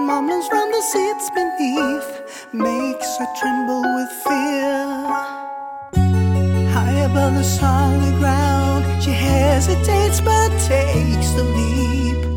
mumbles from the seats beneath, makes her tremble with fear. High above the solid ground, she hesitates but takes the leap.